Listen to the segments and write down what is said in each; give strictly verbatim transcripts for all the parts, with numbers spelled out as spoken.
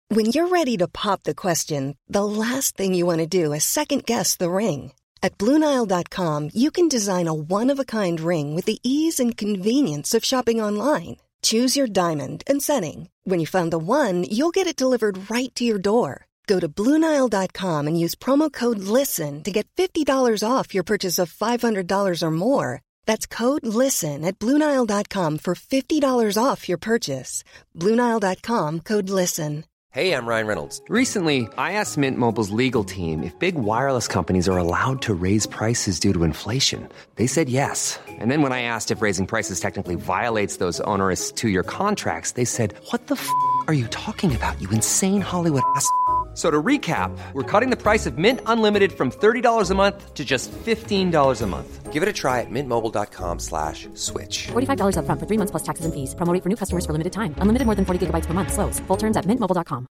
When you're ready to pop the question, the last thing you want to do is second-guess the ring. At Blue Nile dot com, you can design a one-of-a-kind ring with the ease and convenience of shopping online. Choose your diamond and setting. When you find the one, you'll get it delivered right to your door. Go to Blue Nile dot com and use promo code LISTEN to get fifty dollars off your purchase of five hundred dollars or more. That's code LISTEN at Blue Nile dot com for fifty dollars off your purchase. Blue Nile dot com, code LISTEN. Hey, I'm Ryan Reynolds. Recently, I asked Mint Mobile's legal team if big wireless companies are allowed to raise prices due to inflation. They said yes. And then when I asked if raising prices technically violates those onerous two-year contracts, they said, what the f*** are you talking about, you insane Hollywood ass f- So to recap, we're cutting the price of Mint Unlimited from thirty dollars a month to just fifteen dollars a month. Give it a try at mintmobile.com slash switch. forty-five dollars up front for three months plus taxes and fees. Promo rate for new customers for limited time. Unlimited more than forty gigabytes per month. Slows full terms at mint mobile dot com.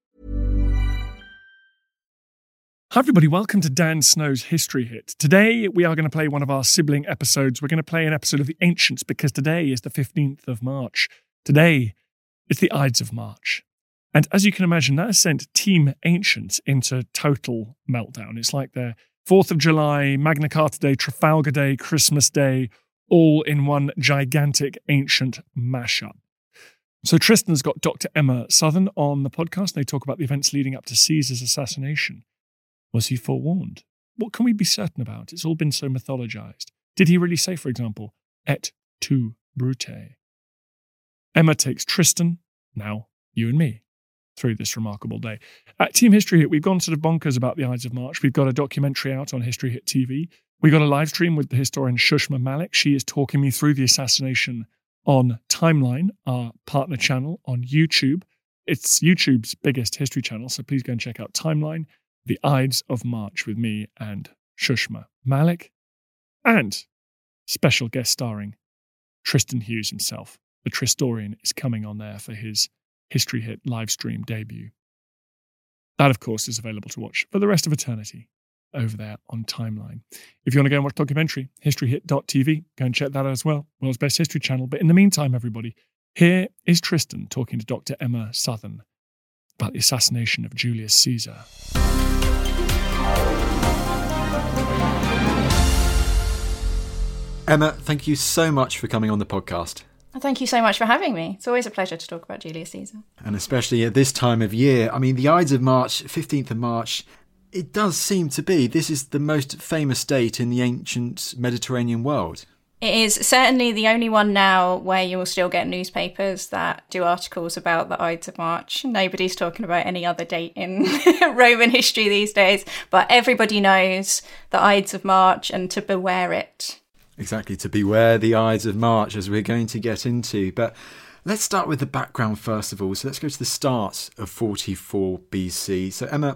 Hi everybody, welcome to Dan Snow's History Hit. Today we are going to play one of our sibling episodes. We're going to play an episode of The Ancients because today is the fifteenth of March. Today is the Ides of March. And as you can imagine, that has sent Team Ancients into total meltdown. It's like their fourth of July, Magna Carta Day, Trafalgar Day, Christmas Day, all in one gigantic ancient mashup. So Tristan's got Doctor Emma Southern on the podcast. They talk about the events leading up to Caesar's assassination. Was he forewarned? What can we be certain about? It's all been so mythologized. Did he really say, for example, et tu, Brute? Emma takes Tristan, now you and me, through this remarkable day. At Team History Hit, we've gone sort of bonkers about the Ides of March. We've got a documentary out on History Hit T V. We got a live stream with the historian Shushma Malik. She is talking me through the assassination on Timeline, our partner channel on YouTube. It's YouTube's biggest history channel, so please go and check out Timeline, the Ides of March with me and Shushma Malik. And special guest starring Tristan Hughes himself. The Tristorian is coming on there for his History Hit live stream debut. That, of course, is available to watch for the rest of eternity over there on Timeline. If you want to go and watch the documentary, history hit dot t v, go and check that out as well. World's best history channel. But in the meantime, everybody, here is Tristan talking to Doctor Emma Southern about the assassination of Julius Caesar. Emma, thank you so much for coming on the podcast. Thank you so much for having me. It's always a pleasure to talk about Julius Caesar. And especially at this time of year. I mean, the Ides of March, fifteenth of March, it does seem to be, this is the most famous date in the ancient Mediterranean world. It is certainly the only one now where you will still get newspapers that do articles about the Ides of March. Nobody's talking about any other date in Roman history these days, but everybody knows the Ides of March and to beware it. Exactly, to beware the Ides of March, as we're going to get into. But let's start with the background first of all. So let's go to the start of forty-four B C. So Emma,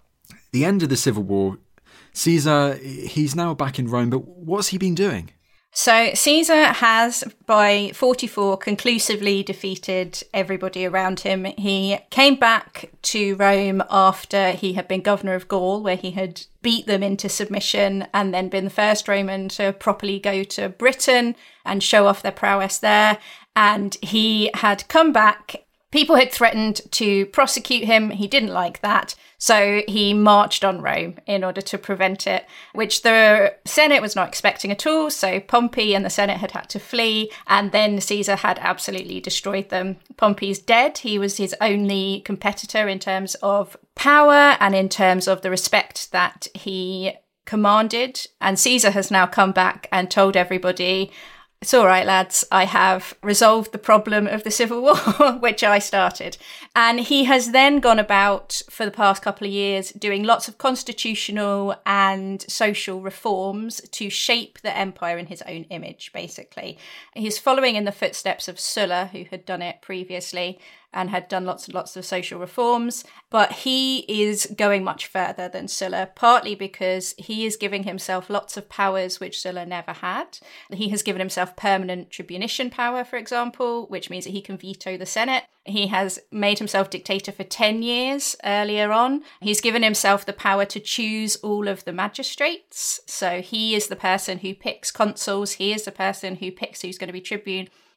the end of the Civil War, Caesar, he's now back in Rome, but what's he been doing? So Caesar has, by forty-four, conclusively defeated everybody around him. He came back to Rome after he had been governor of Gaul, where he had beat them into submission and then been the first Roman to properly go to Britain and show off their prowess there. And he had come back. People had threatened to prosecute him. He didn't like that. So he marched on Rome in order to prevent it, which the Senate was not expecting at all. So Pompey and the Senate had had to flee, and then Caesar had absolutely destroyed them. Pompey's dead. He was his only competitor in terms of power and in terms of the respect that he commanded. And Caesar has now come back and told everybody, it's all right, lads, I have resolved the problem of the Civil War, which I started. And he has then gone about for the past couple of years doing lots of constitutional and social reforms to shape the empire in his own image, basically. He's following in the footsteps of Sulla, who had done it previously and had done lots and lots of social reforms. But he is going much further than Sulla, partly because he is giving himself lots of powers which Sulla never had. He has given himself permanent tribunician power, for example, which means that he can veto the Senate. He has made himself dictator for ten years earlier on. He's given himself the power to choose all of the magistrates. So he is the person who picks consuls. He is the person who picks who's going to be tribune.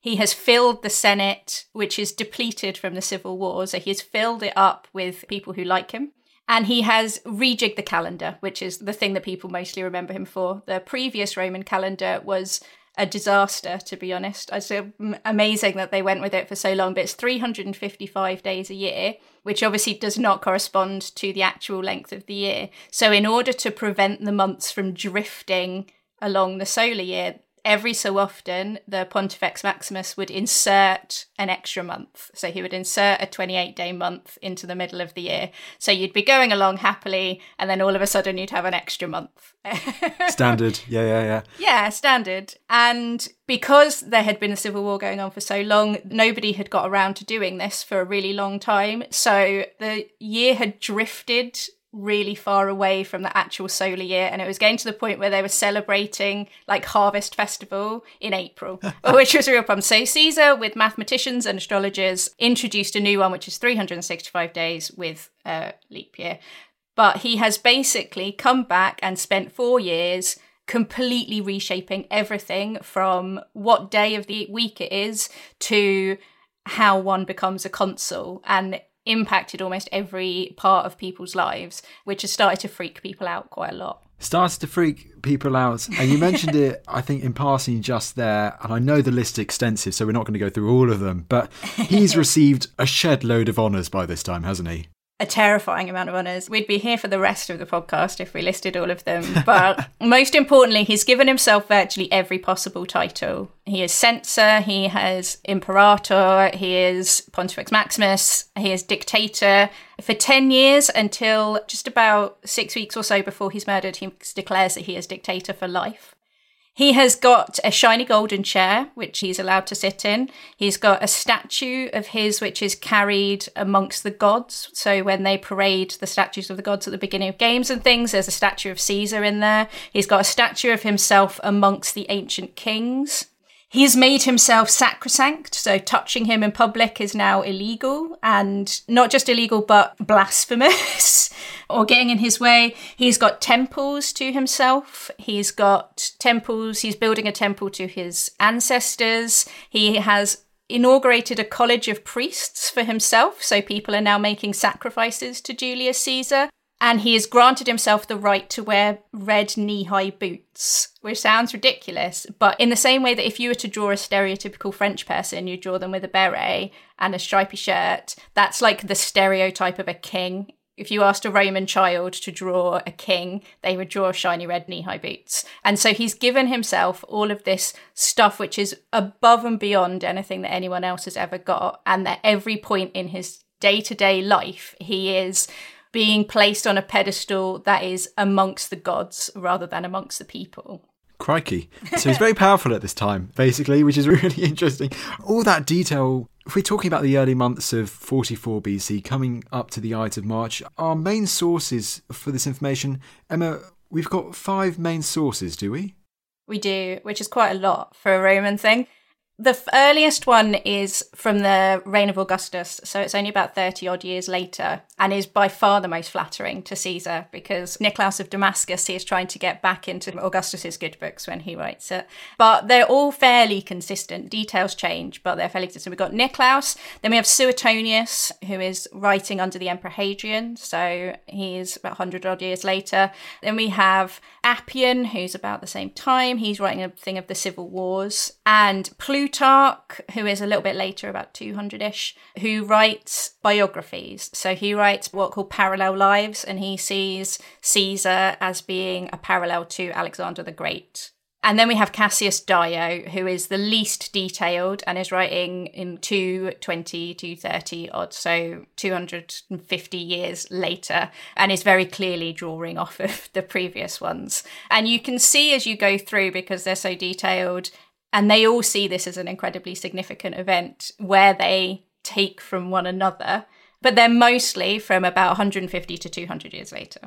He has filled the Senate, which is depleted from the civil war. So he has filled it up with people who like him. And he has rejigged the calendar, which is the thing that people mostly remember him for. The previous Roman calendar was a disaster, to be honest. It's amazing that they went with it for so long, but it's three hundred fifty-five days a year, which obviously does not correspond to the actual length of the year. So in order to prevent the months from drifting along the solar year, every so often the Pontifex Maximus would insert an extra month. So he would insert a twenty-eight day month into the middle of the year. So you'd be going along happily, and then all of a sudden you'd have an extra month. Standard. Yeah, yeah, yeah. Yeah, standard. And because there had been a civil war going on for so long, nobody had got around to doing this for a really long time. So the year had drifted really far away from the actual solar year, and it was getting to the point where they were celebrating like harvest festival in April, which was a real problem. So Caesar, with mathematicians and astrologers, introduced a new one, which is three hundred sixty-five days with a leap year. But he has basically come back and spent four years completely reshaping everything from what day of the week it is to how one becomes a consul, and impacted almost every part of people's lives, which has started to freak people out quite a lot. Starts to freak people out. And you mentioned it, I think, in passing just there. And I know the list is extensive, so we're not going to go through all of them. But he's received a shed load of honours by this time, hasn't he? A terrifying amount of honours. We'd be here for the rest of the podcast if we listed all of them. But most importantly, he's given himself virtually every possible title. He is censor, he has imperator, he is Pontifex Maximus, he is dictator. For ten years, until just about six weeks or so before he's murdered, he declares that he is dictator for life. He has got a shiny golden chair, which he's allowed to sit in. He's got a statue of his, which is carried amongst the gods. So when they parade the statues of the gods at the beginning of games and things, there's a statue of Caesar in there. He's got a statue of himself amongst the ancient kings. He's made himself sacrosanct, so touching him in public is now illegal, and not just illegal, but blasphemous, or getting in his way. He's got temples to himself. He's got temples. He's building a temple to his ancestors. He has inaugurated a college of priests for himself, so people are now making sacrifices to Julius Caesar. And he has granted himself the right to wear red knee-high boots, which sounds ridiculous. But in the same way that if you were to draw a stereotypical French person, you draw them with a beret and a stripy shirt, that's like the stereotype of a king. If you asked a Roman child to draw a king, they would draw shiny red knee-high boots. And so he's given himself all of this stuff which is above and beyond anything that anyone else has ever got. And at every point in his day-to-day life, he is being placed on a pedestal that is amongst the gods rather than amongst the people. Crikey. So he's very powerful at this time, basically, which is really interesting. All that detail, if we're talking about the early months of forty-four B C, coming up to the Ides of March, our main sources for this information, Emma, we've got five main sources, do we? We do, which is quite a lot for a Roman thing. The f- earliest one is from the reign of Augustus, so it's only about thirty odd years later, and is by far the most flattering to Caesar, because Nicolaus of Damascus, he is trying to get back into Augustus's good books when he writes it. But they're all fairly consistent. Details change, but they're fairly consistent. We've got Nicolaus, then we have Suetonius, who is writing under the Emperor Hadrian, so he's about one hundred odd years later. Then we have Appian, who's about the same time. He's writing a thing of the civil wars. And Plutarch, who is a little bit later, about two hundred-ish, who writes biographies. So he writes what are called parallel lives, and he sees Caesar as being a parallel to Alexander the Great. And then we have Cassius Dio, who is the least detailed and is writing in two twenty, two thirty odd, so two hundred fifty years later, and is very clearly drawing off of the previous ones. And you can see as you go through, because they're so detailed, and they all see this as an incredibly significant event, where they take from one another, but they're mostly from about one hundred fifty to two hundred years later.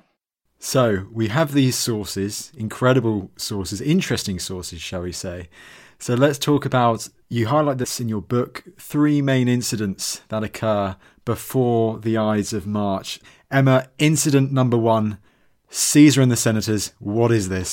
So we have these sources, incredible sources, interesting sources, shall we say. So let's talk about, you highlight this in your book, three main incidents that occur before the Ides of March. Emma, incident number one, Caesar and the senators. What is this?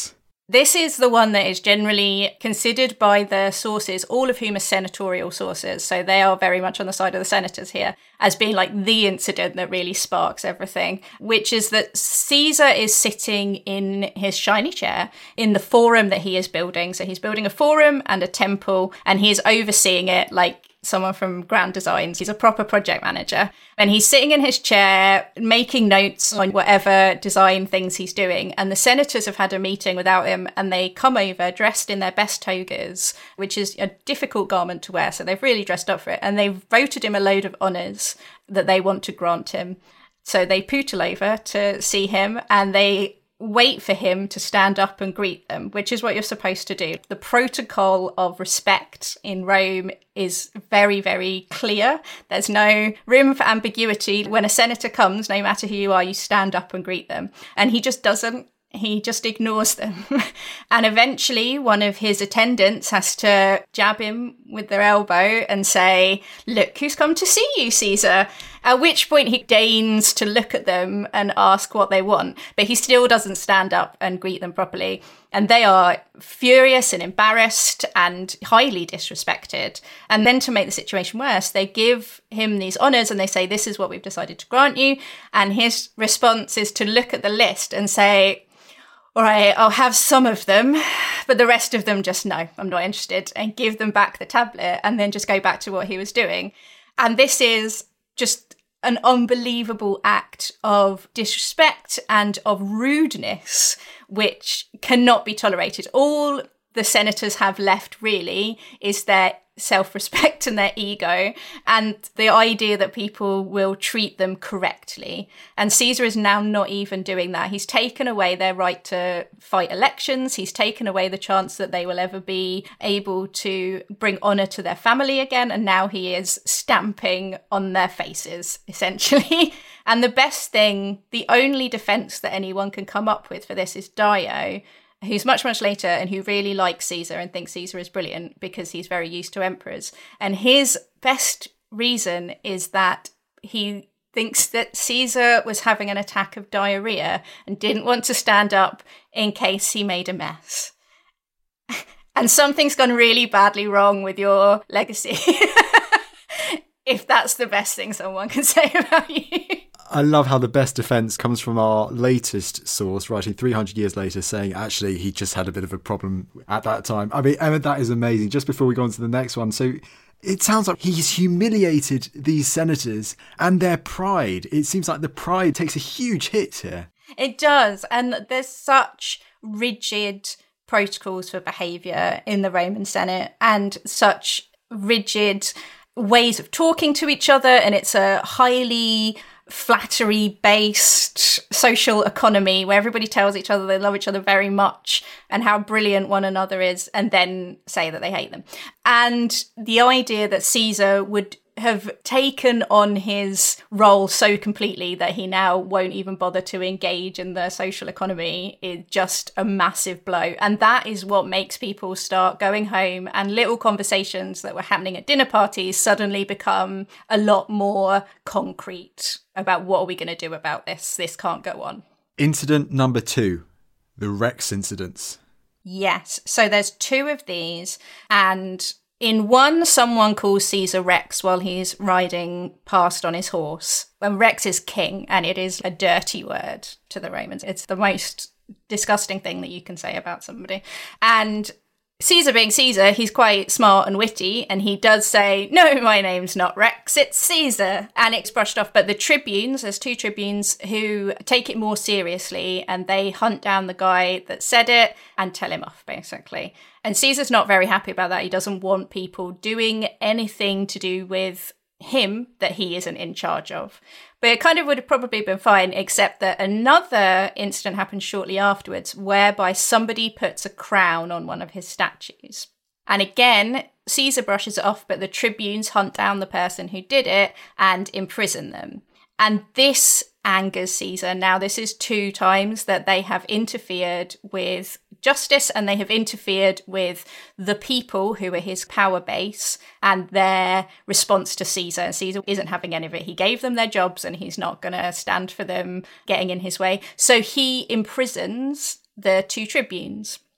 This is the one that is generally considered by the sources, all of whom are senatorial sources, so they are very much on the side of the senators here, as being like the incident that really sparks everything, which is that Caesar is sitting in his shiny chair in the forum that he is building. So he's building a forum and a temple, and he is overseeing it like someone from Grand Designs. He's a proper project manager, and he's sitting in his chair making notes on whatever design things he's doing. And the senators have had a meeting without him, and they come over dressed in their best togas, which is a difficult garment to wear. So they've really dressed up for it, and they've voted him a load of honours that they want to grant him. So they pootle over to see him, and they wait for him to stand up and greet them, which is what you're supposed to do. The protocol of respect in Rome is very, very clear. There's no room for ambiguity. When a senator comes, no matter who you are, you stand up and greet them. And he just doesn't. He just ignores them. And eventually one of his attendants has to jab him with their elbow and say, "Look who's come to see you, Caesar." At which point he deigns to look at them and ask what they want, but he still doesn't stand up and greet them properly. And they are furious and embarrassed and highly disrespected. And then to make the situation worse, they give him these honours and they say, "This is what we've decided to grant you." And his response is to look at the list and say, "All right, I'll have some of them, but the rest of them just no, I'm not interested," and give them back the tablet and then just go back to what he was doing. And this is just an unbelievable act of disrespect and of rudeness, which cannot be tolerated. All the senators have left really is their self-respect and their ego and the idea that people will treat them correctly. And Caesar is now not even doing that. He's taken away their right to fight elections. He's taken away the chance that they will ever be able to bring honor to their family again. And now he is stamping on their faces, essentially. And the best thing, the only defense that anyone can come up with for this is Dio, who's much, much later and who really likes Caesar and thinks Caesar is brilliant because he's very used to emperors. And his best reason is that he thinks that Caesar was having an attack of diarrhea and didn't want to stand up in case he made a mess. And something's gone really badly wrong with your legacy. If that's the best thing someone can say about you. I love how the best defence comes from our latest source, writing three hundred years later, saying actually he just had a bit of a problem at that time. I mean, Emma, that is amazing. Just before we go on to the next one, so it sounds like he's humiliated these senators and their pride. It seems like the pride takes a huge hit here. It does. And there's such rigid protocols for behaviour in the Roman Senate and such rigid ways of talking to each other. And it's a highly flattery-based social economy where everybody tells each other they love each other very much and how brilliant one another is, and then say that they hate them. And the idea that Caesar would have taken on his role so completely that he now won't even bother to engage in the social economy is just a massive blow. And that is what makes people start going home, and little conversations that were happening at dinner parties suddenly become a lot more concrete about what are we going to do about this? This can't go on. Incident number two, the Rex incidents. Yes. So there's two of these, and in one, someone calls Caesar Rex while he's riding past on his horse. When Rex is king, and it is a dirty word to the Romans. It's the most disgusting thing that you can say about somebody. And Caesar being Caesar, he's quite smart and witty, and he does say, "No, my name's not Rex, it's Caesar." And it's brushed off. But the tribunes, there's two tribunes who take it more seriously, and they hunt down the guy that said it and tell him off, basically. And Caesar's not very happy about that. He doesn't want people doing anything to do with him that he isn't in charge of. But it kind of would have probably been fine, except that another incident happened shortly afterwards whereby somebody puts a crown on one of his statues. And again, Caesar brushes it off, but the tribunes hunt down the person who did it and imprison them. And this angers Caesar. Now, this is two times that they have interfered with justice, and they have interfered with the people who are his power base and their response to Caesar. And Caesar isn't having any of it. He gave them their jobs and he's not going to stand for them getting in his way. So he imprisons the two tribunes.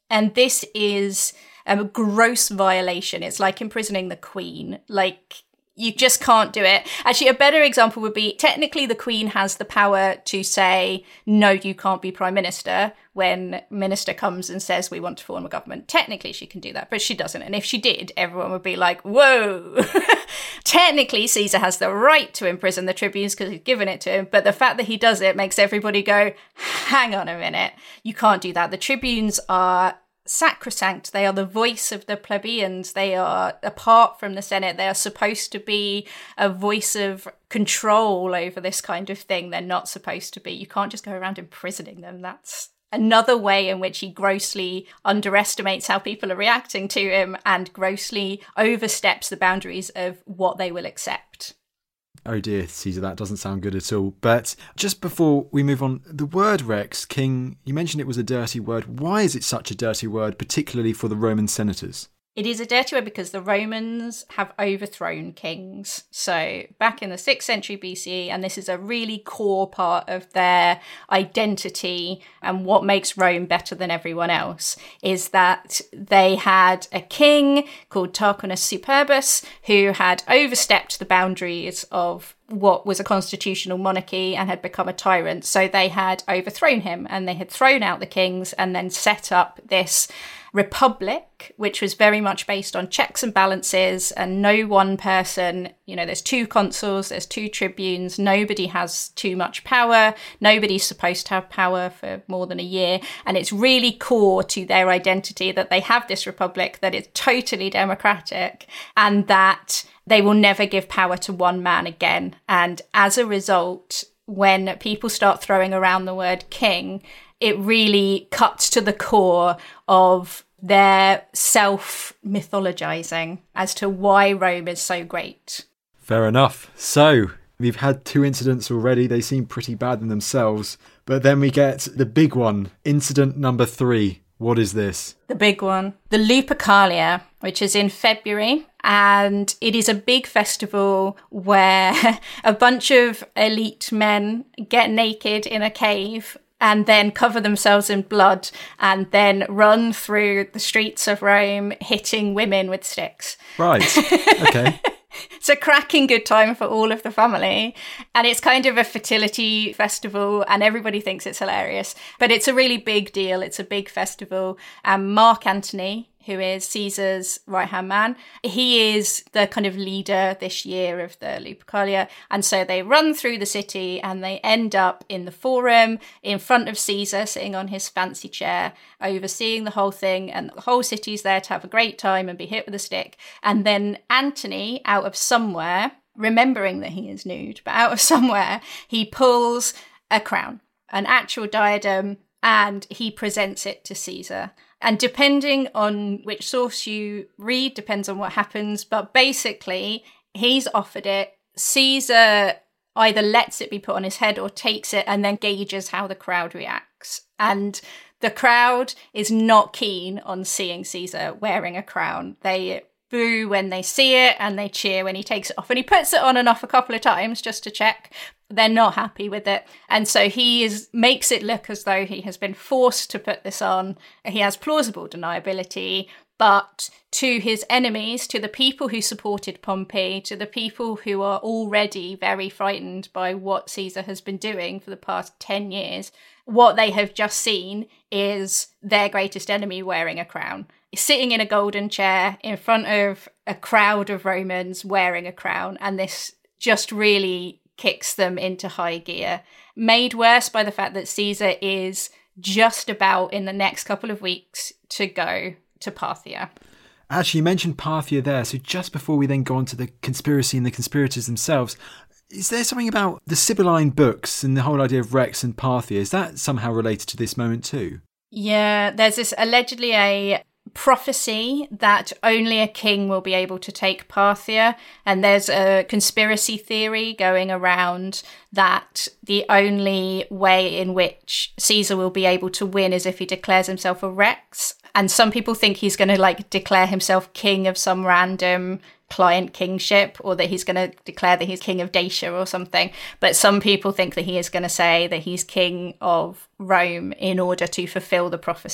And this is a gross violation. It's like imprisoning the Queen. Like, you just can't do it. Actually, a better example would be, technically the Queen has the power to say, no, you can't be Prime Minister when Minister comes and says, we want to form a government. Technically she can do that, but she doesn't. And if she did, everyone would be like, whoa. Technically, Caesar has the right to imprison the tribunes because he's given it to him. But the fact that he does it makes everybody go, hang on a minute. You can't do that. The tribunes are sacrosanct. They are the voice of the plebeians. They are, apart from the Senate, they are supposed to be a voice of control over this kind of thing. They're not supposed to be. You can't just go around imprisoning them. That's another way in which he grossly underestimates how people are reacting to him and grossly oversteps the boundaries of what they will accept. Oh dear, Caesar, that doesn't sound good at all. But just before we move on, the word Rex, king, you mentioned it was a dirty word. Why is it such a dirty word, particularly for the Roman senators? It is a dirty word because the Romans have overthrown kings. So back in the sixth century B C E, and this is a really core part of their identity and what makes Rome better than everyone else, is that they had a king called Tarquinius Superbus who had overstepped the boundaries of what was a constitutional monarchy and had become a tyrant. So they had overthrown him and they had thrown out the kings and then set up this republic, which was very much based on checks and balances and no one person, you know, there's two consuls, there's two tribunes, nobody has too much power, nobody's supposed to have power for more than a year. And it's really core to their identity that they have this republic that is totally democratic and that they will never give power to one man again. And as a result, when people start throwing around the word king, it really cuts to the core of their self-mythologizing as to why Rome is so great. Fair enough. So, we've had two incidents already. They seem pretty bad in themselves. But then we get the big one, incident number three. What is this? The big one. The Lupercalia, which is in February. And it is a big festival where a bunch of elite men get naked in a cave and then cover themselves in blood and then run through the streets of Rome hitting women with sticks. Right. Okay. It's a cracking good time for all of the family. And it's kind of a fertility festival and everybody thinks it's hilarious. But it's a really big deal. It's a big festival. And Mark Antony, who is Caesar's right-hand man, he is the kind of leader this year of the Lupercalia. And so they run through the city and they end up in the Forum in front of Caesar, sitting on his fancy chair, overseeing the whole thing. And the whole city's there to have a great time and be hit with a stick. And then Antony, out of somewhere, remembering that he is nude, but out of somewhere, he pulls a crown, an actual diadem, and he presents it to Caesar. And depending on which source you read, depends on what happens. But basically, he's offered it. Caesar either lets it be put on his head or takes it and then gauges how the crowd reacts. And the crowd is not keen on seeing Caesar wearing a crown. They boo when they see it and they cheer when he takes it off. And he puts it on and off a couple of times just to check. They're not happy with it. And so he is makes it look as though he has been forced to put this on. He has plausible deniability. But to his enemies, to the people who supported Pompey, to the people who are already very frightened by what Caesar has been doing for the past ten years, what they have just seen is their greatest enemy wearing a crown, sitting in a golden chair in front of a crowd of Romans wearing a crown. And this just really kicks them into high gear, made worse by the fact that Caesar is just about in the next couple of weeks to go to Parthia. Actually, you mentioned Parthia there, so just before we then go on to the conspiracy and the conspirators themselves, is there something about the Sibylline books and the whole idea of Rex and Parthia, is that somehow related to this moment too? Yeah, there's this allegedly a prophecy that only a king will be able to take Parthia, and there's a conspiracy theory going around that the only way in which Caesar will be able to win is if he declares himself a Rex. And some people think he's going to like declare himself king of some random client kingship, or that he's going to declare that he's king of Dacia or something. But some people think that he is going to say that he's king of Rome in order to fulfill the prophecy.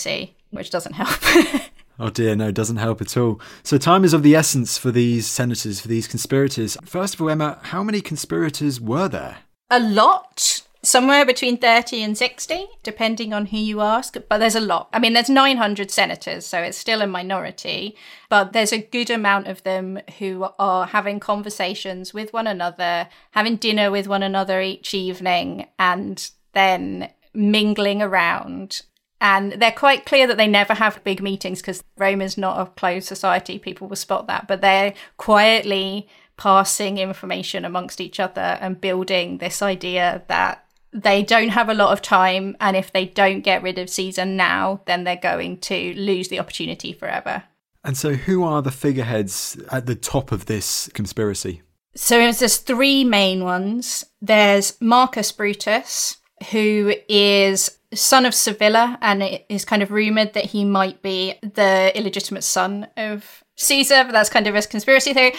which doesn't help. Oh dear, no, it doesn't help at all. So time is of the essence for these senators, for these conspirators. First of all, Emma, how many conspirators were there? A lot. Somewhere between thirty and sixty, depending on who you ask. But there's a lot. I mean, there's nine hundred senators, so it's still a minority. But there's a good amount of them who are having conversations with one another, having dinner with one another each evening, and then mingling around. And they're quite clear that they never have big meetings because Rome is not a closed society. People will spot that. But they're quietly passing information amongst each other and building this idea that they don't have a lot of time. And if they don't get rid of Caesar now, then they're going to lose the opportunity forever. And so who are the figureheads at the top of this conspiracy? So there's three main ones. There's Marcus Brutus, who is son of Sevilla, and it is kind of rumoured that he might be the illegitimate son of Caesar, but that's kind of a conspiracy theory.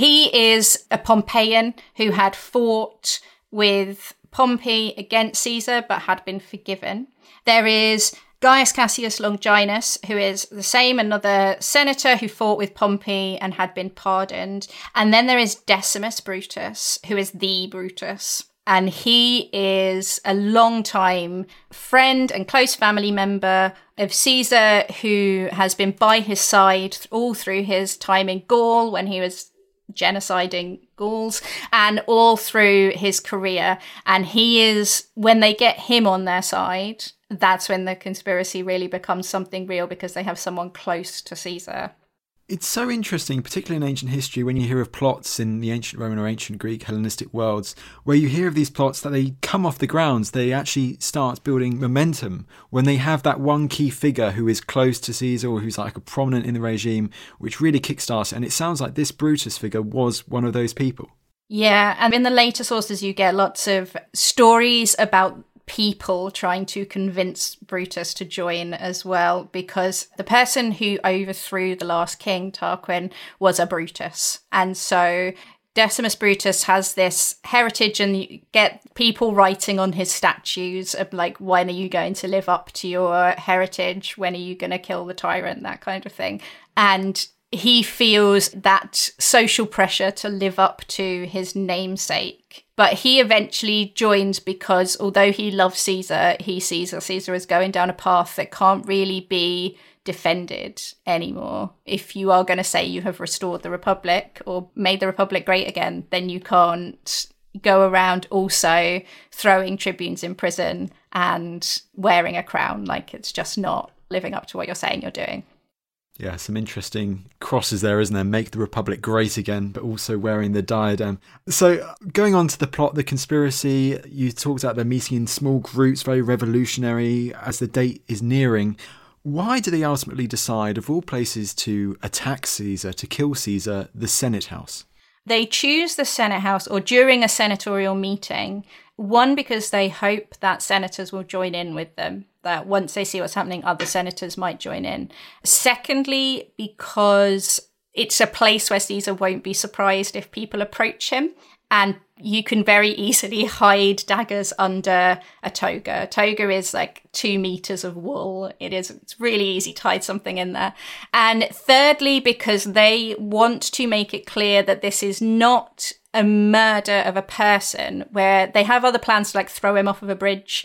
He is a Pompeian who had fought with Pompey against Caesar, but had been forgiven. There is Gaius Cassius Longinus, who is the same, another senator who fought with Pompey and had been pardoned. And then there is Decimus Brutus, who is the Brutus. And he is a long-time friend and close family member of Caesar, who has been by his side all through his time in Gaul when he was genociding Gauls, and all through his career. And he is, when they get him on their side, that's when the conspiracy really becomes something real, because they have someone close to Caesar. It's so interesting, particularly in ancient history, when you hear of plots in the ancient Roman or ancient Greek Hellenistic worlds, where you hear of these plots that they come off the grounds, they actually start building momentum when they have that one key figure who is close to Caesar or who's like a prominent in the regime, which really kickstarts it. And it sounds like this Brutus figure was one of those people. Yeah, and in the later sources you get lots of stories about people trying to convince Brutus to join as well, because the person who overthrew the last king, Tarquin, was a Brutus. And so Decimus Brutus has this heritage, and you get people writing on his statues of like, when are you going to live up to your heritage? When are you going to kill the tyrant? That kind of thing. And he feels that social pressure to live up to his namesake. But he eventually joins because although he loves Caesar, he sees that Caesar is going down a path that can't really be defended anymore. If you are going to say you have restored the Republic or made the Republic great again, then you can't go around also throwing tribunes in prison and wearing a crown. Like, it's just not living up to what you're saying you're doing. Yeah, some interesting crosses there, isn't there? Make the Republic great again, but also wearing the diadem. So going on to the plot, the conspiracy, you talked about them meeting in small groups, very revolutionary as the date is nearing. Why do they ultimately decide, of all places, to attack Caesar, to kill Caesar, the Senate House? They choose the Senate House, or during a senatorial meeting, one, because they hope that senators will join in with them, that once they see what's happening, other senators might join in. Secondly, because it's a place where Caesar won't be surprised if people approach him, and you can very easily hide daggers under a toga. A toga is like two meters of wool. It is, it's really easy to hide something in there. And thirdly, because they want to make it clear that this is not a murder of a person, where they have other plans to like throw him off of a bridge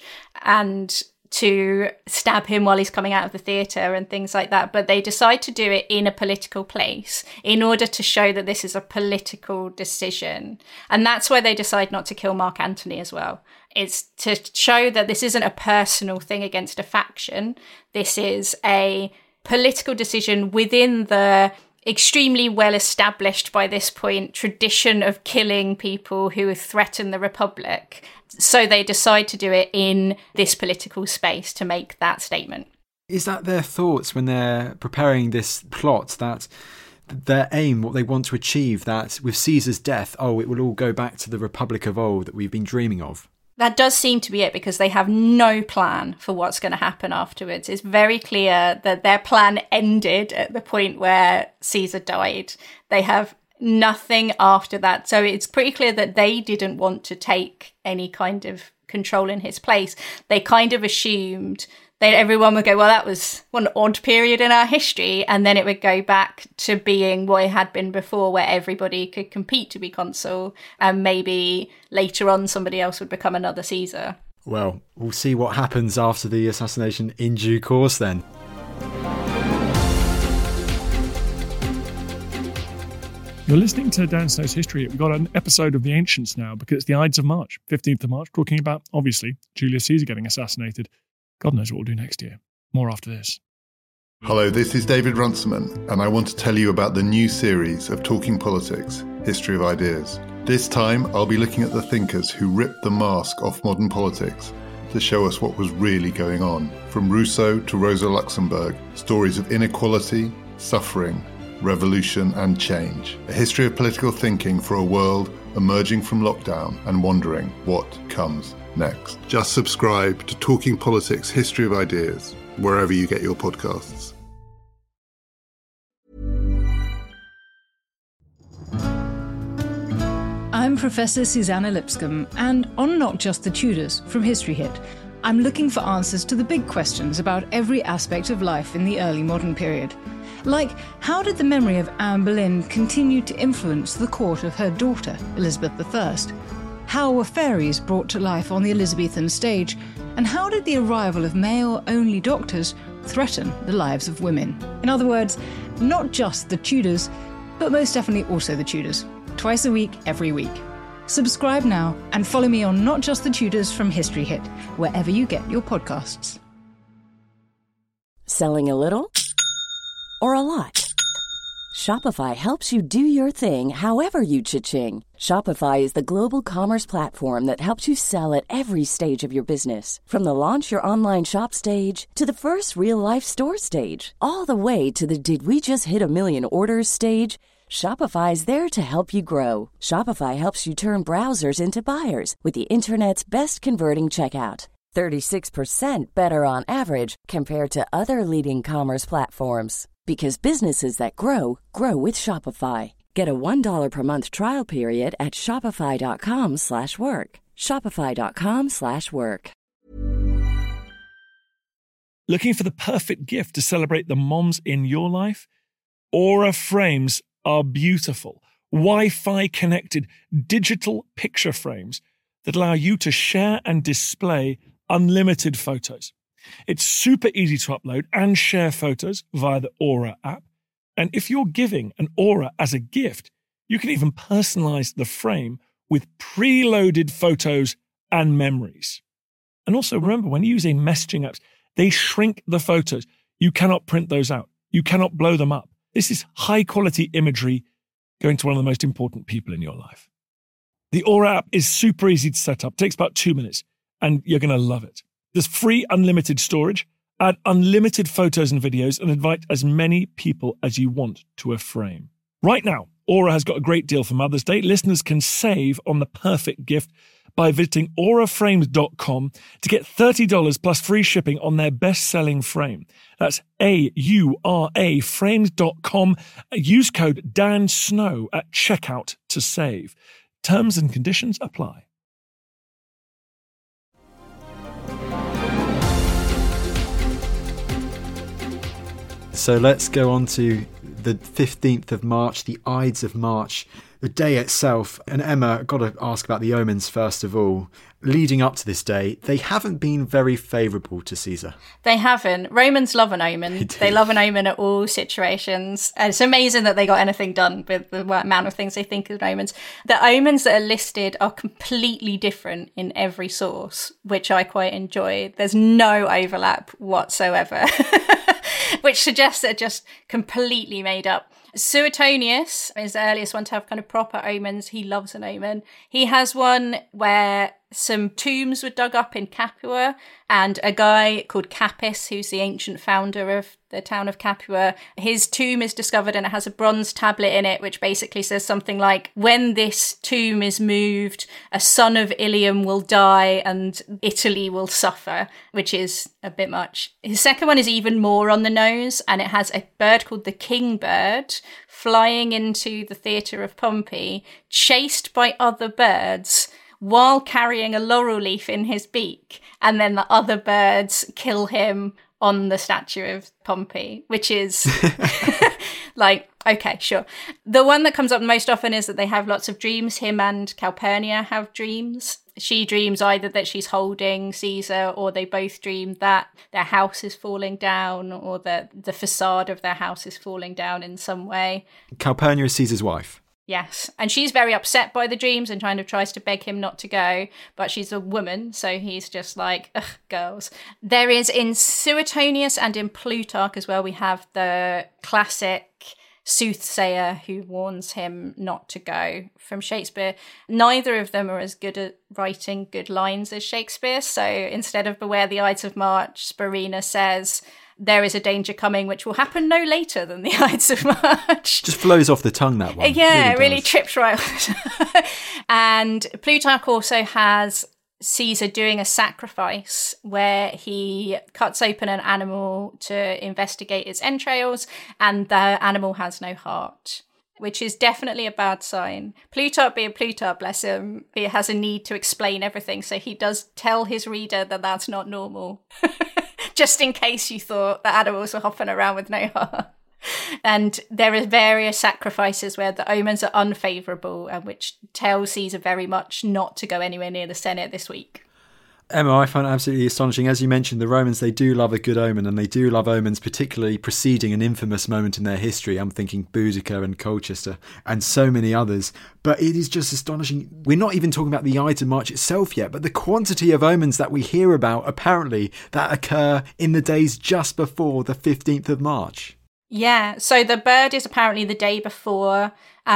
and to stab him while he's coming out of the theatre and things like that. But they decide to do it in a political place in order to show that this is a political decision. And that's why they decide not to kill Mark Antony as well. It's to show that this isn't a personal thing against a faction. This is a political decision within the extremely well established by this point tradition of killing people who threaten the Republic. So they decide to do it in this political space to make that statement. Is that their thoughts when they're preparing this plot, that their aim, what they want to achieve, that with Caesar's death, oh, it will all go back to the Republic of old that we've been dreaming of? That does seem to be it, because they have no plan for what's going to happen afterwards. It's very clear that their plan ended at the point where Caesar died. They have nothing after that. So it's pretty clear that they didn't want to take any kind of control in his place, they kind of assumed that everyone would go, well, that was one odd period in our history. And then it would go back to being what it had been before, where everybody could compete to be consul. And maybe later on, somebody else would become another Caesar. Well, we'll see what happens after the assassination in due course then. You're listening to Dan Snow's History. We've got an episode of The Ancients now because it's the Ides of March, fifteenth of March, talking about, obviously, Julius Caesar getting assassinated. God knows what we'll do next year. More after this. Hello, this is David Runciman, and I want to tell you about the new series of Talking Politics, History of Ideas. This time, I'll be looking at the thinkers who ripped the mask off modern politics to show us what was really going on. From Rousseau to Rosa Luxemburg, stories of inequality, suffering, revolution and change. A history of political thinking for a world emerging from lockdown and wondering what comes next. Just subscribe to Talking Politics, History of Ideas, wherever you get your podcasts. I'm Professor Susanna Lipscomb, and on Not Just the Tudors from History Hit, I'm looking for answers to the big questions about every aspect of life in the early modern period. Like, how did the memory of Anne Boleyn continue to influence the court of her daughter, Elizabeth the First? How were fairies brought to life on the Elizabethan stage? And how did the arrival of male-only doctors threaten the lives of women? In other words, not just the Tudors, but most definitely also the Tudors. Twice a week, every week. Subscribe now and follow me on Not Just the Tudors from History Hit, wherever you get your podcasts. Selling a little or a lot? Shopify helps you do your thing however you cha-ching. Shopify is the global commerce platform that helps you sell at every stage of your business. From the launch your online shop stage to the first real-life store stage, all the way to the did we just hit a million orders stage. Shopify's there to help you grow. Shopify helps you turn browsers into buyers with the internet's best converting checkout. thirty-six percent better on average compared to other leading commerce platforms. Because businesses that grow, grow with Shopify. Get a one dollar per month trial period at shopify.com slash work. Shopify.com slash work. Looking for the perfect gift to celebrate the moms in your life? Aura frames are beautiful, Wi-Fi connected digital picture frames that allow you to share and display unlimited photos. It's super easy to upload and share photos via the Aura app. And if you're giving an Aura as a gift, you can even personalize the frame with preloaded photos and memories. And also remember, when you're using messaging apps, they shrink the photos. You cannot print those out. You cannot blow them up. This is high quality imagery going to one of the most important people in your life. The Aura app is super easy to set up. It takes about two minutes and you're going to love it. There's free unlimited storage, add unlimited photos and videos, and invite as many people as you want to a frame. Right now, Aura has got a great deal for Mother's Day. Listeners can save on the perfect gift by visiting aura frames dot com to get thirty dollars plus free shipping on their best-selling frame. That's A U R A frames dot com. Use code Dan Snow at checkout to save. Terms and conditions apply. So let's go on to the fifteenth of March, the Ides of March, the day itself. And Emma, I've got to ask about the omens first of all. Leading up to this day, they haven't been very favourable to Caesar. They haven't. Romans love an omen. They, they love an omen at all situations. And it's amazing that they got anything done with the amount of things they think of omens. The omens that are listed are completely different in every source, which I quite enjoy. There's no overlap whatsoever. Which suggests they're just completely made up. Suetonius is the earliest one to have kind of proper omens. He loves an omen. He has one where some tombs were dug up in Capua, and a guy called Capys, who's the ancient founder of the town of Capua, his tomb is discovered and it has a bronze tablet in it which basically says something like, when this tomb is moved, a son of Ilium will die and Italy will suffer, which is a bit much. His second one is even more on the nose, and it has a bird called the kingbird flying into the theatre of Pompey, chased by other birds, while carrying a laurel leaf in his beak, and then the other birds kill him on the statue of Pompey, which is like, okay, sure. The one that comes up most often is that they have lots of dreams. Him and Calpurnia have dreams. She dreams either that she's holding Caesar, or they both dream that their house is falling down, or that the facade of their house is falling down in some way. Calpurnia is Caesar's wife. Yes, and she's very upset by the dreams and kind of tries to beg him not to go, but she's a woman, so he's just like, ugh, girls. There is in Suetonius and in Plutarch as well, we have the classic soothsayer who warns him not to go from Shakespeare. Neither of them are as good at writing good lines as Shakespeare, so instead of beware the Ides of March, Spurinna says, there is a danger coming which will happen no later than the Ides of March. Just flows off the tongue, that one. Yeah, it really, really trips right off. And Plutarch also has Caesar doing a sacrifice where he cuts open an animal to investigate its entrails, and the animal has no heart, which is definitely a bad sign. Plutarch, being Plutarch, bless him, he has a need to explain everything, so he does tell his reader that that's not normal. Just in case you thought the animals were hopping around with no heart. And there are various sacrifices where the omens are unfavourable, and which tell Caesar very much not to go anywhere near the Senate this week. Emma, I find it absolutely astonishing. As you mentioned, the Romans, they do love a good omen, and they do love omens, particularly preceding an infamous moment in their history. I'm thinking Boudica and Colchester and so many others. But it is just astonishing. We're not even talking about the Ides of March itself yet, but the quantity of omens that we hear about, apparently, that occur in the days just before the fifteenth of March. Yeah, so the bird is apparently the day before,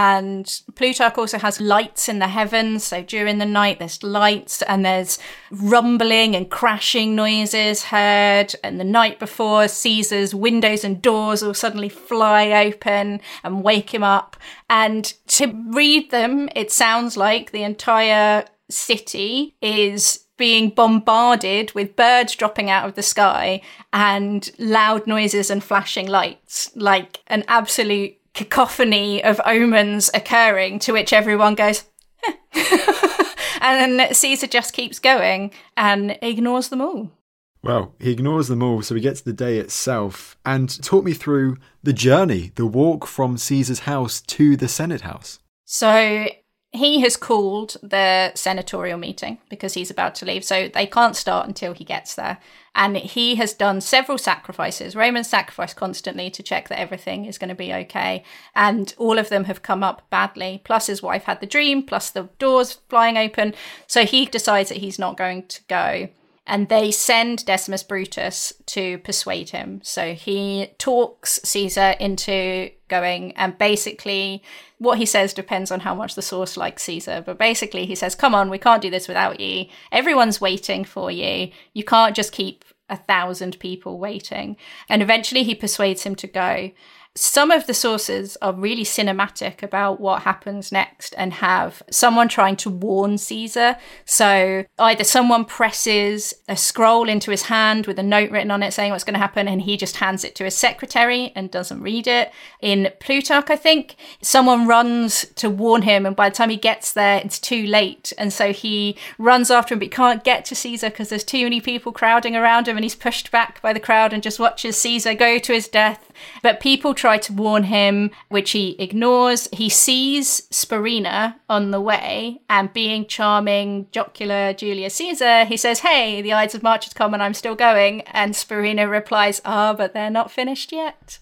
and Plutarch also has lights in the heavens, so during the night there's lights and there's rumbling and crashing noises heard, and the night before Caesar's windows and doors will suddenly fly open and wake him up. And to read them, it sounds like the entire city is being bombarded with birds dropping out of the sky and loud noises and flashing lights, like an absolute cacophony of omens occurring, to which everyone goes, eh. And then Caesar just keeps going and ignores them all. Well, he ignores them all, so we get to the day itself. And talk me through the journey, the walk from Caesar's house to the Senate house. So he has called the senatorial meeting because he's about to leave, so they can't start until he gets there. And he has done several sacrifices. Romans sacrifice constantly to check that everything is going to be okay, and all of them have come up badly. Plus his wife had the dream, plus the doors flying open. So he decides that he's not going to go. And they send Decimus Brutus to persuade him. So he talks Caesar into going, and basically what he says depends on how much the source likes Caesar. But basically he says, come on, we can't do this without you. Everyone's waiting for you. You can't just keep a thousand people waiting. And eventually he persuades him to go. Some of the sources are really cinematic about what happens next and have someone trying to warn Caesar. So either someone presses a scroll into his hand with a note written on it saying what's going to happen, and he just hands it to his secretary and doesn't read it. In Plutarch, I think, someone runs to warn him, and by the time he gets there, it's too late. And so he runs after him, but he can't get to Caesar because there's too many people crowding around him, and he's pushed back by the crowd and just watches Caesar go to his death. But people try to warn him, which he ignores. He sees Spurinna on the way, and being charming, jocular Julius Caesar, he says, hey, the Ides of March has come and I'm still going. And Spurinna replies, ah, but they're not finished yet.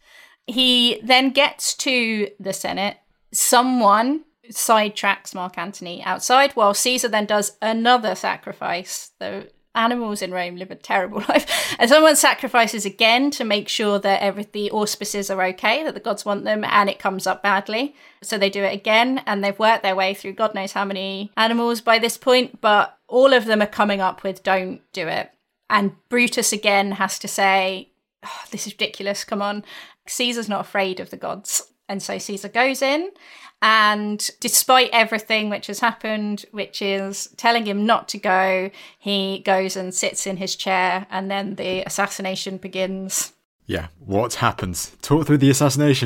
He then gets to the Senate. Someone sidetracks Mark Antony outside, while Caesar then does another sacrifice. The animals in Rome live a terrible life. And someone sacrifices again to make sure that every, the auspices are okay, that the gods want them, and it comes up badly. So they do it again, and they've worked their way through God knows how many animals by this point, but all of them are coming up with don't do it. And Brutus again has to say, oh, this is ridiculous, come on. Caesar's not afraid of the gods. And so Caesar goes in, and despite everything which has happened, which is telling him not to go, he goes and sits in his chair, and then the assassination begins. Yeah, what happens? Talk through the assassination.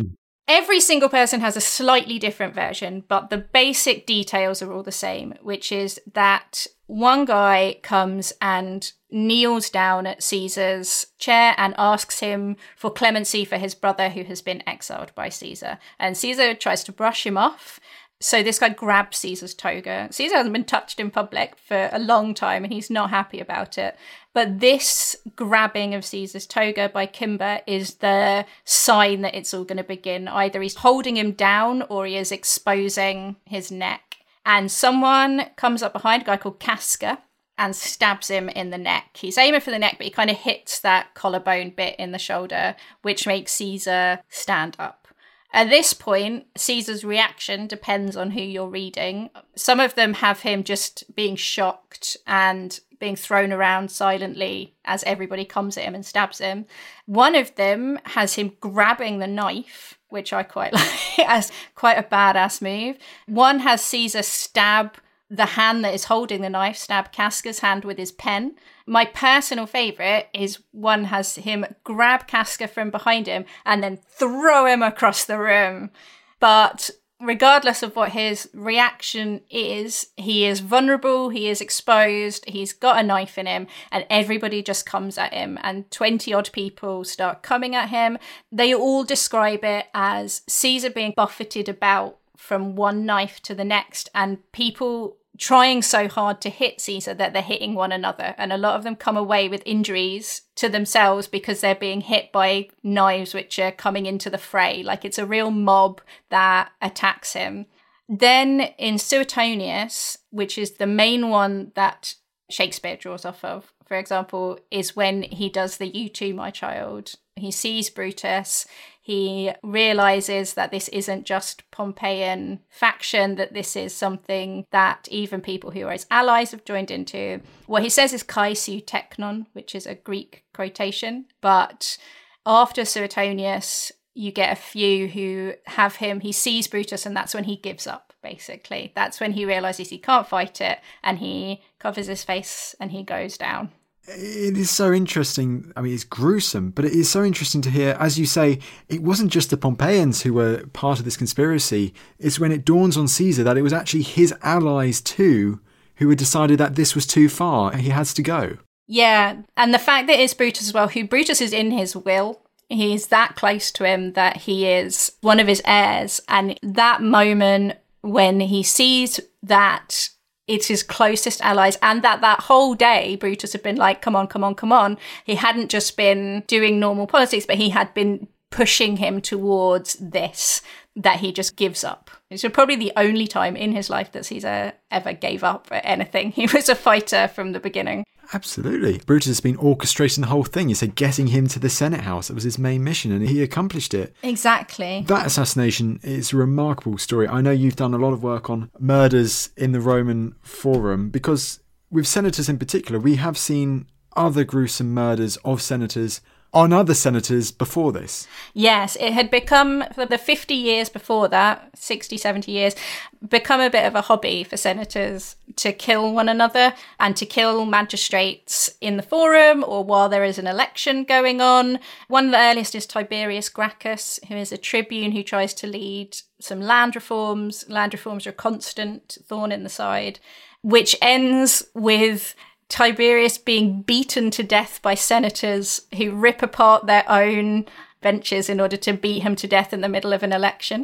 Every single person has a slightly different version, but the basic details are all the same, which is that one guy comes and kneels down at Caesar's chair and asks him for clemency for his brother who has been exiled by Caesar. And Caesar tries to brush him off. So this guy grabs Caesar's toga. Caesar hasn't been touched in public for a long time and he's not happy about it. But this grabbing of Caesar's toga by Kimber is the sign that it's all going to begin. Either he's holding him down or he is exposing his neck. And someone comes up behind, a guy called Casca, and stabs him in the neck. He's aiming for the neck, but he kind of hits that collarbone bit in the shoulder, which makes Caesar stand up. At this point, Caesar's reaction depends on who you're reading. Some of them have him just being shocked and being thrown around silently as everybody comes at him and stabs him. One of them has him grabbing the knife, which I quite like as quite a badass move. One has Caesar stab the hand that is holding the knife, stab Casca's hand with his pen. My personal favourite is one has him grab Casca from behind him and then throw him across the room. But regardless of what his reaction is, he is vulnerable, he is exposed, he's got a knife in him, and everybody just comes at him. And twenty odd people start coming at him. They all describe it as Caesar being buffeted about from one knife to the next, and people trying so hard to hit Caesar that they're hitting one another. And a lot of them come away with injuries to themselves because they're being hit by knives which are coming into the fray. Like, it's a real mob that attacks him. Then in Suetonius, which is the main one that Shakespeare draws off of, for example, is when he does the "You too, my child." He sees Brutus. He realizes that this isn't just Pompeian faction, that this is something that even people who are his allies have joined into. What he says is "kai su teknon," which is a Greek quotation. But after Suetonius, you get a few who have him. He sees Brutus, and that's when he gives up, basically. That's when he realizes he can't fight it, and he covers his face and he goes down. It is so interesting. I mean, it's gruesome, but it is so interesting to hear, as you say, it wasn't just the Pompeians who were part of this conspiracy. It's when it dawns on Caesar that it was actually his allies too who had decided that this was too far and he has to go. Yeah, and the fact that it's Brutus as well, who Brutus is in his will. He's that close to him that he is one of his heirs. And that moment when he sees that it's his closest allies, and that that whole day Brutus had been like, come on, come on, come on. He hadn't just been doing normal politics, but he had been pushing him towards this, that he just gives up. It's probably the only time in his life that Caesar ever gave up at anything. He was a fighter from the beginning. Absolutely. Brutus has been orchestrating the whole thing. You said getting him to the Senate House. That was his main mission, and he accomplished it. Exactly. That assassination is a remarkable story. I know you've done a lot of work on murders in the Roman Forum, because with senators in particular, we have seen other gruesome murders of senators on other senators before this. Yes, it had become, for the fifty years before that, sixty, seventy years, become a bit of a hobby for senators to kill one another and to kill magistrates in the forum or while there is an election going on. One of the earliest is Tiberius Gracchus, who is a tribune who tries to lead some land reforms. Land reforms are a constant thorn in the side, which ends with Tiberius being beaten to death by senators who rip apart their own benches in order to beat him to death in the middle of an election.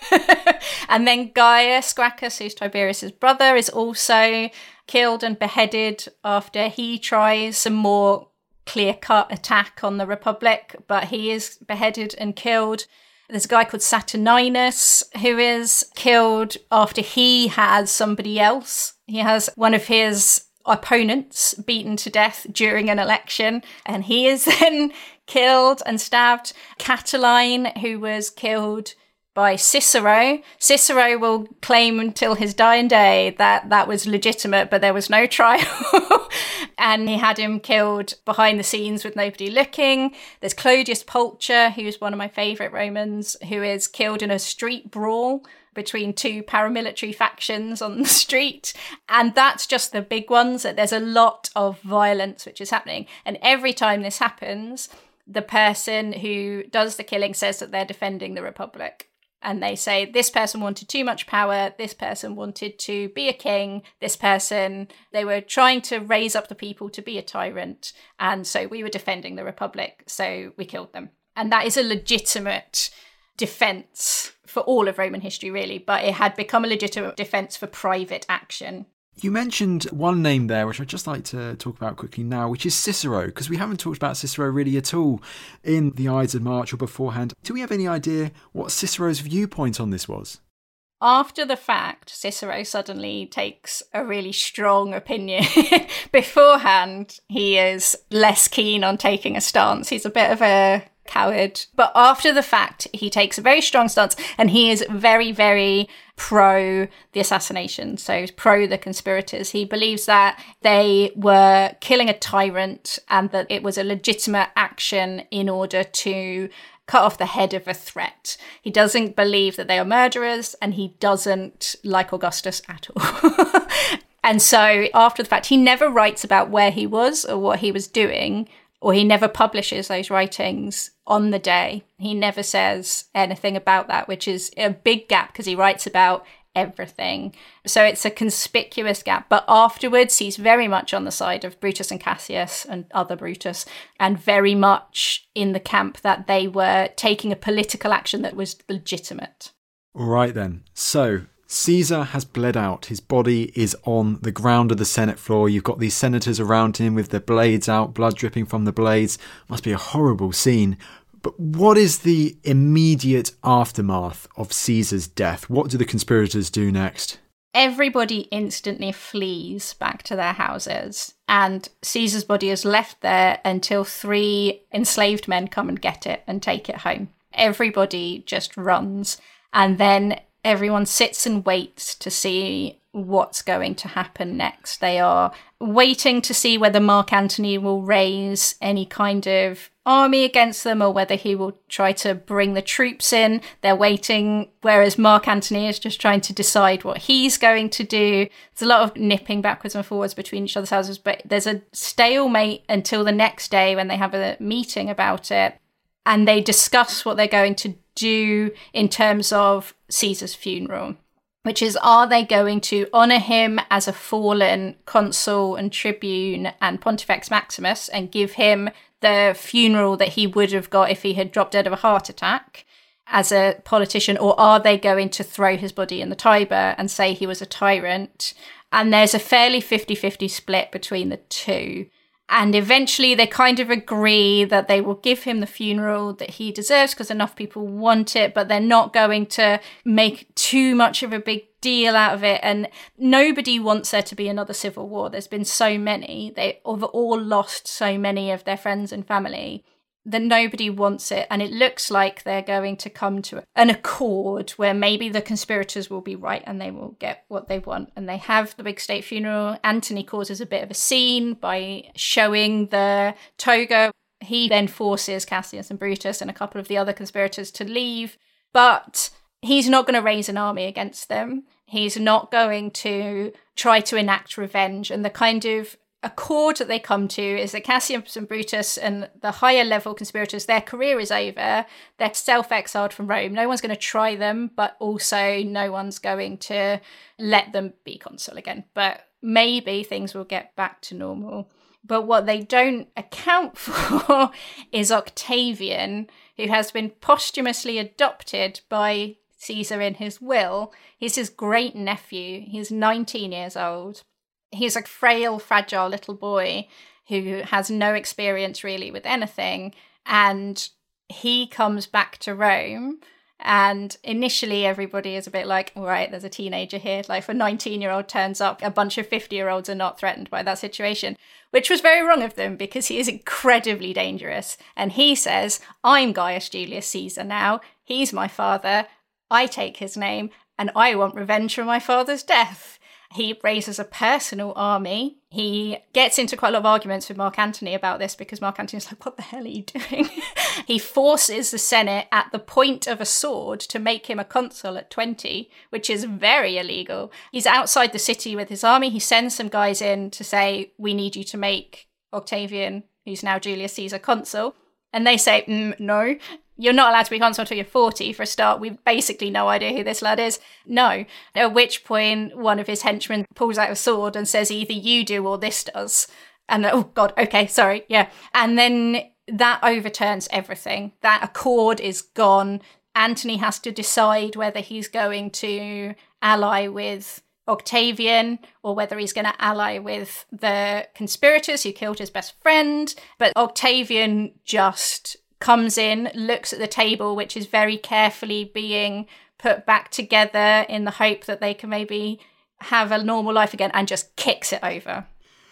And then Gaius Gracchus, who's Tiberius's brother, is also killed and beheaded after he tries some more clear-cut attack on the Republic, but he is beheaded and killed. There's a guy called Saturninus who is killed after he has somebody else. He has one of his opponents beaten to death during an election, and he is then killed and stabbed. Catiline, who was killed by Cicero. Cicero will claim until his dying day that that was legitimate, but there was no trial. And he had him killed behind the scenes with nobody looking. There's Clodius Pulcher, who's one of my favourite Romans, who is killed in a street brawl between two paramilitary factions on the street. And that's just the big ones. There's a lot of violence which is happening. And every time this happens, the person who does the killing says that they're defending the Republic. And they say this person wanted too much power, this person wanted to be a king, this person, they were trying to raise up the people to be a tyrant. And so we were defending the Republic, so we killed them. And that is a legitimate defense for all of Roman history, really, but it had become a legitimate defense for private action. You mentioned one name there, which I'd just like to talk about quickly now, which is Cicero, because we haven't talked about Cicero really at all in the Ides of March or beforehand. Do we have any idea what Cicero's viewpoint on this was? After the fact, Cicero suddenly takes a really strong opinion. Beforehand, he is less keen on taking a stance. He's a bit of a coward. But after the fact, he takes a very strong stance, and he is very, very pro the assassination, so pro the conspirators. He believes that they were killing a tyrant and that it was a legitimate action in order to cut off the head of a threat. He doesn't believe that they are murderers, and he doesn't like Augustus at all. And so after the fact, he never writes about where he was or what he was doing, or he never publishes those writings on the day. He never says anything about that, which is a big gap because he writes about everything. So it's a conspicuous gap. But afterwards, he's very much on the side of Brutus and Cassius and other Brutus, and very much in the camp that they were taking a political action that was legitimate. All right then. So Caesar has bled out. His body is on the ground of the Senate floor. You've got these senators around him with their blades out, blood dripping from the blades. Must be a horrible scene. But what is the immediate aftermath of Caesar's death? What do the conspirators do next? Everybody instantly flees back to their houses, and Caesar's body is left there until three enslaved men come and get it and take it home. Everybody just runs, and then everyone sits and waits to see what's going to happen next. They are waiting to see whether Mark Antony will raise any kind of army against them or whether he will try to bring the troops in. They're waiting, whereas Mark Antony is just trying to decide what he's going to do. There's a lot of nipping backwards and forwards between each other's houses, but there's a stalemate until the next day when they have a meeting about it, and they discuss what they're going to do in terms of Caesar's funeral, which is, are they going to honour him as a fallen consul and tribune and Pontifex Maximus and give him the funeral that he would have got if he had dropped dead of a heart attack as a politician, or are they going to throw his body in the Tiber and say he was a tyrant? And there's a fairly fifty-fifty split between the two. And eventually they kind of agree that they will give him the funeral that he deserves because enough people want it, but they're not going to make too much of a big deal out of it. And nobody wants there to be another civil war. There's been so many. They have all lost so many of their friends and family that nobody wants it. And it looks like they're going to come to an accord where maybe the conspirators will be right and they will get what they want. And they have the big state funeral. Antony causes a bit of a scene by showing the toga. He then forces Cassius and Brutus and a couple of the other conspirators to leave. But he's not going to raise an army against them. He's not going to try to enact revenge. And the kind of accord that they come to is that Cassius and Brutus and the higher level conspirators, their career is over. They're self-exiled from Rome. No one's going to try them, but also no one's going to let them be consul again. But maybe things will get back to normal. But what they don't account for is Octavian, who has been posthumously adopted by Caesar in his will. He's his great nephew. He's nineteen years old. He's a frail, fragile little boy who has no experience really with anything. And he comes back to Rome. And initially everybody is a bit like, all right, there's a teenager here. Like if a nineteen-year-old turns up, a bunch of fifty-year-olds are not threatened by that situation, which was very wrong of them because he is incredibly dangerous. And he says, I'm Gaius Julius Caesar now. He's my father. I take his name and I want revenge for my father's death. He raises a personal army. He gets into quite a lot of arguments with Mark Antony about this because Mark Antony's like, what the hell are you doing? He forces the Senate at the point of a sword to make him a consul at twenty, which is very illegal. He's outside the city with his army. He sends some guys in to say, we need you to make Octavian, who's now Julius Caesar, consul. And they say, mm, no. You're not allowed to be consul until you're forty, for a start. We've basically no idea who this lad is. No. At which point, one of his henchmen pulls out a sword and says, either you do or this does. And, oh, God, okay, sorry, yeah. And then that overturns everything. That accord is gone. Antony has to decide whether he's going to ally with Octavian or whether he's going to ally with the conspirators who killed his best friend. But Octavian just comes in, looks at the table, which is very carefully being put back together in the hope that they can maybe have a normal life again, and just kicks it over.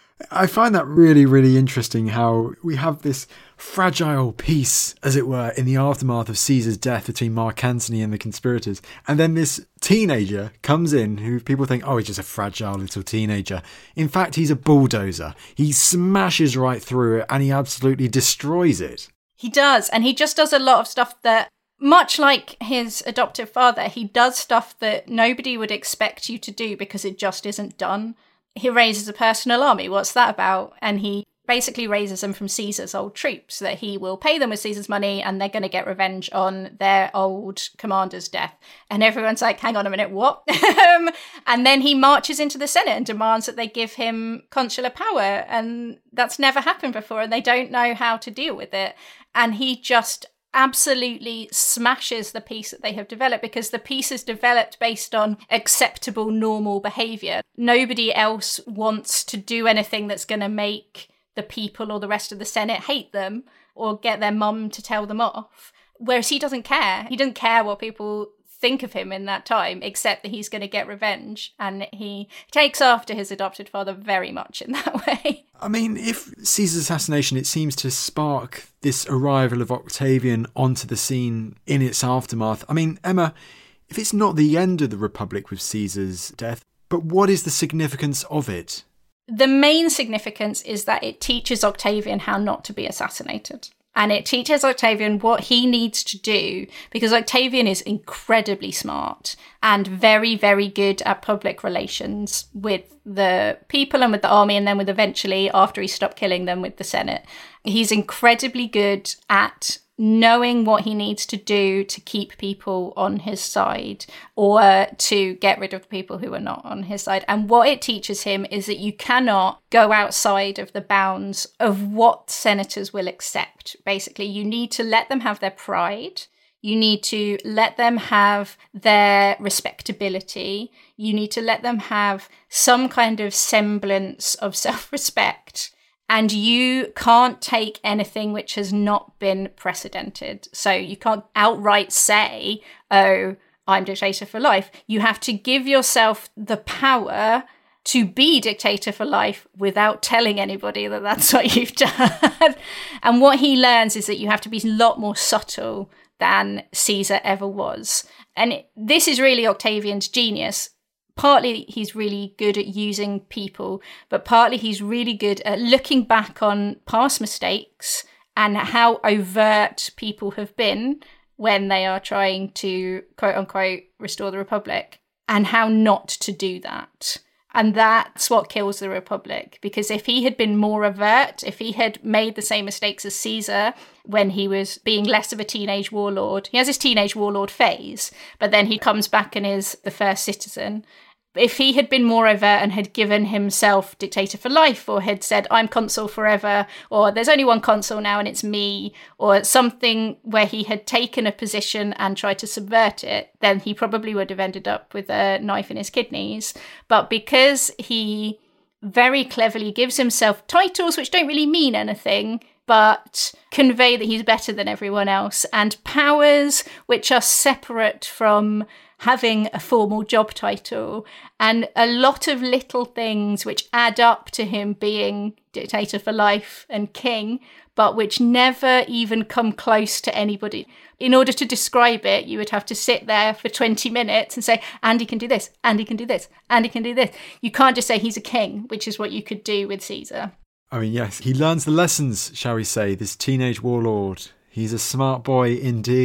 I find that really, really interesting how we have this fragile peace, as it were, in the aftermath of Caesar's death between Mark Antony and the conspirators. And then this teenager comes in who people think, oh, he's just a fragile little teenager. In fact, he's a bulldozer. He smashes right through it and he absolutely destroys it. He does. And he just does a lot of stuff that, much like his adoptive father, he does stuff that nobody would expect you to do because it just isn't done. He raises a personal army. What's that about? And he basically raises them from Caesar's old troops, that he will pay them with Caesar's money and they're going to get revenge on their old commander's death. And everyone's like, hang on a minute, what? um, and then he marches into the Senate and demands that they give him consular power. And that's never happened before, and they don't know how to deal with it. And he just absolutely smashes the peace that they have developed, because the peace is developed based on acceptable, normal behaviour. Nobody else wants to do anything that's going to make the people or the rest of the Senate hate them or get their mum to tell them off. Whereas he doesn't care. He doesn't care what people think of him in that time, except that he's going to get revenge. And he takes after his adopted father very much in that way. I mean, if Caesar's assassination, it seems to spark this arrival of Octavian onto the scene in its aftermath. I mean, Emma, if it's not the end of the Republic with Caesar's death, but what is the significance of it? The main significance is that it teaches Octavian how not to be assassinated. And it teaches Octavian what he needs to do, because Octavian is incredibly smart and very, very good at public relations with the people and with the army, and then with eventually, after he stopped killing them, with the Senate. He's incredibly good at knowing what he needs to do to keep people on his side or to get rid of the people who are not on his side. And what it teaches him is that you cannot go outside of the bounds of what senators will accept. Basically, you need to let them have their pride. You need to let them have their respectability. You need to let them have some kind of semblance of self-respect. And you can't take anything which has not been precedented. So you can't outright say, oh, I'm dictator for life. You have to give yourself the power to be dictator for life without telling anybody that that's what you've done. And what he learns is that you have to be a lot more subtle than Caesar ever was. And it, this is really Octavian's genius. Partly he's really good at using people, but partly he's really good at looking back on past mistakes and how overt people have been when they are trying to, quote unquote, restore the Republic, and how not to do that. And that's what kills the Republic, because if he had been more overt, if he had made the same mistakes as Caesar when he was being less of a teenage warlord, he has his teenage warlord phase, but then he comes back and is the first citizen. If he had been more overt and had given himself dictator for life, or had said, I'm consul forever, or there's only one consul now and it's me, or something where he had taken a position and tried to subvert it, then he probably would have ended up with a knife in his kidneys. But because he very cleverly gives himself titles which don't really mean anything, but convey that he's better than everyone else, and powers which are separate from having a formal job title, and a lot of little things which add up to him being dictator for life and king, but which never even come close to anybody. In order to describe it, you would have to sit there for twenty minutes and say, Andy can do this, Andy can do this, Andy can do this. You can't just say he's a king, which is what you could do with Caesar. I mean, yes, he learns the lessons, shall we say, this teenage warlord. He's a smart boy indeed.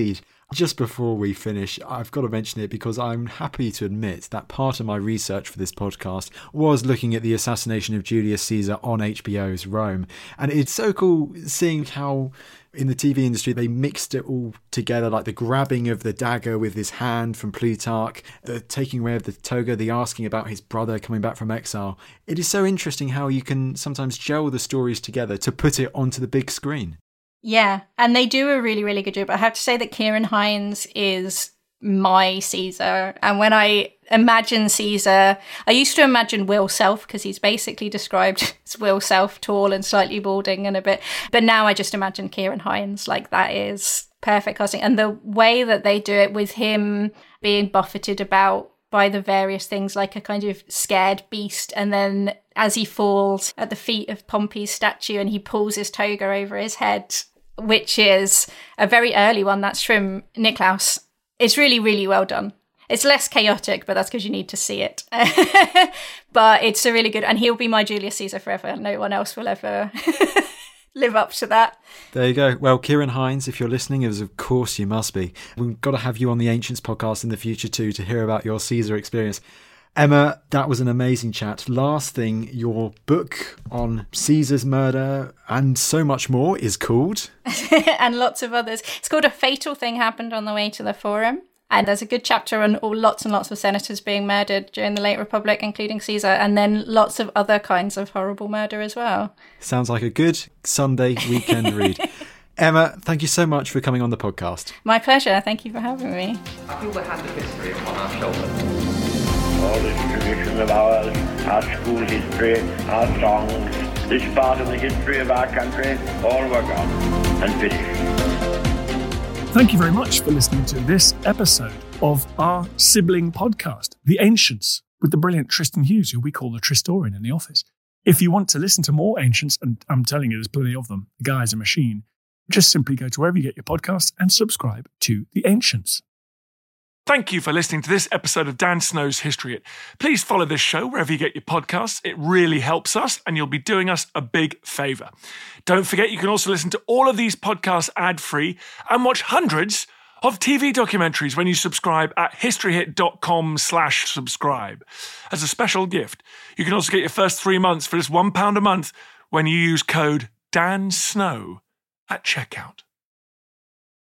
Just before we finish, I've got to mention it because I'm happy to admit that part of my research for this podcast was looking at the assassination of Julius Caesar on H B O's Rome. And it's so cool seeing how in the T V industry they mixed it all together, like the grabbing of the dagger with his hand from Plutarch, the taking away of the toga, the asking about his brother coming back from exile. It is so interesting how you can sometimes gel the stories together to put it onto the big screen. Yeah, and they do a really, really good job. I have to say that Ciarán Hinds is my Caesar. And when I imagine Caesar, I used to imagine Will Self, because he's basically described as Will Self, tall and slightly balding and a bit. But now I just imagine Ciarán Hinds. Like, that is perfect casting. And the way that they do it with him being buffeted about by the various things, like a kind of scared beast, and then as he falls at the feet of Pompey's statue and he pulls his toga over his head, which is a very early one, that's from Nicklaus. It's really, really well done. It's less chaotic, but that's because you need to see it. But it's a really good, and he'll be my Julius Caesar forever. No one else will ever live up to that. There you go. Well, Ciarán Hinds, if you're listening, as of course you must be, we've got to have you on the Ancients podcast in the future too to hear about your Caesar experience. Emma, that was an amazing chat. Last thing, your book on Caesar's murder and so much more is called? And lots of others. It's called A Fatal Thing Happened on the Way to the Forum. And there's a good chapter on all, lots and lots of senators being murdered during the late Republic, including Caesar, and then lots of other kinds of horrible murder as well. Sounds like a good Sunday weekend read. Emma, thank you so much for coming on the podcast. My pleasure. Thank you for having me. I feel we have the history upon our shoulders. All this tradition of ours, our school history, our songs, this part of the history of our country, all were gone and finished. Thank you very much for listening to this episode of our sibling podcast, The Ancients, with the brilliant Tristan Hughes, who we call the Tristorian in the office. If you want to listen to more Ancients, and I'm telling you there's plenty of them, the guy's a machine, just simply go to wherever you get your podcasts and subscribe to The Ancients. Thank you for listening to this episode of Dan Snow's History Hit. Please follow this show wherever you get your podcasts. It really helps us, and you'll be doing us a big favour. Don't forget, you can also listen to all of these podcasts ad-free and watch hundreds of T V documentaries when you subscribe at historyhit.com slash subscribe. As a special gift, you can also get your first three months for just one pound a month when you use code DANSNOW at checkout.